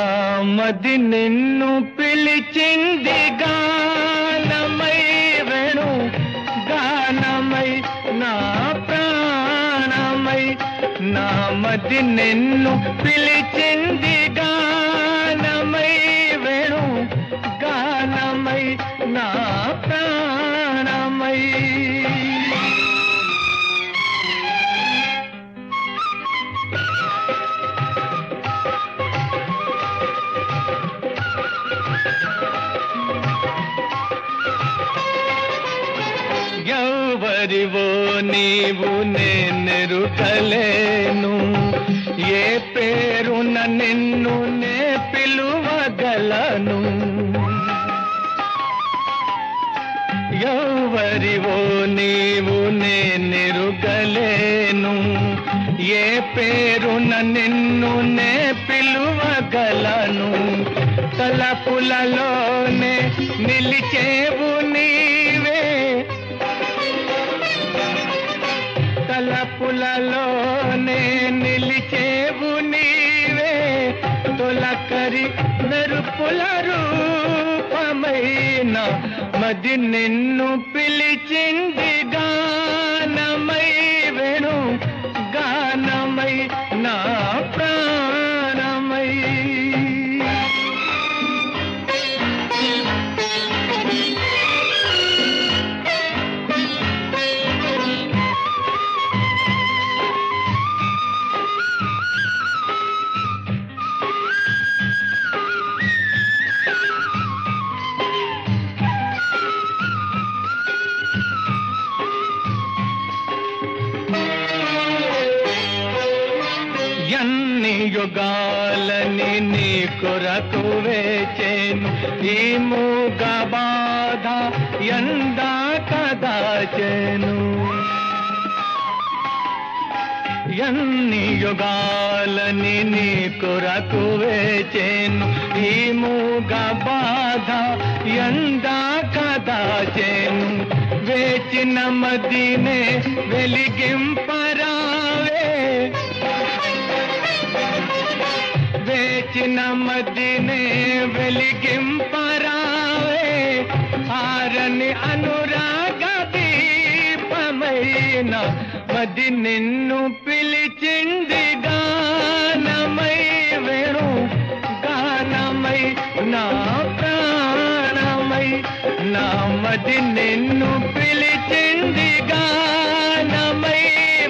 మది నిన్ను పిలిచింది గానమై వేణు గానమై నా ప్రాణమై నా మది నిన్ను పిలిచింది గానమై వేణు గానమై నా ప్రాణమై ఎవరివో నీవు నేనెరుగలేను ఏ పేరున నిన్ను నే పిలువగలను ఎవరివో నీవు నేనెరుగలేను ఏ పేరున నిన్ను నే పిలువగలను తలపులలోనే నిలిచేవు నీవే తలపులలోనే నిలిచేవు నీవే తొలకరి మెరుపుల రూపమైన మది నిన్ను పిలిచింది గానమై వేణు గానమై నా ప్రాణమై ఎన్ని యుగాలని నీ కొరకు వేచేను ఈ మూగ బాధ ఎందా కదాచెను ఎన్ని యుగాలని నీ కొరకు వేచేను ఈ మూగ బాధ ఎందా కదాచెను వేచిన మదినే వెలిగింపరావే వేచిన మదినే వెలిగింపరావే ఆరని అనురాగ దీపమైన మది నిన్ను పిలిచింది గానమై వేణు గానమై నా ప్రాణమై నా మది నిన్ను పిలిచింది గానమై